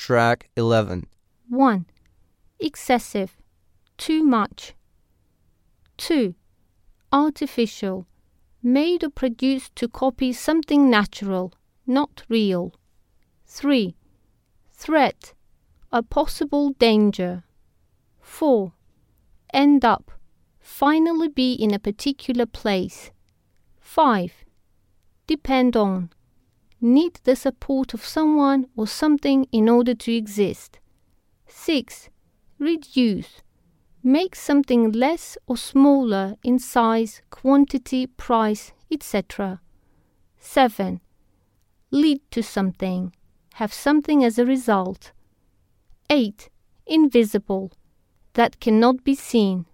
Track 11. 1. Excessive, too much. 2. Artificial, made or produced to copy something natural, not real. 3. Threat, a possible danger. 4. End up, finally be in a particular place. 5. Depend on, need the support of someone or something in order to exist. 6. Reduce, make something less or smaller in size, quantity, price, etc. 7. Lead to something, have something as a result. 8. Invisible, that cannot be seen.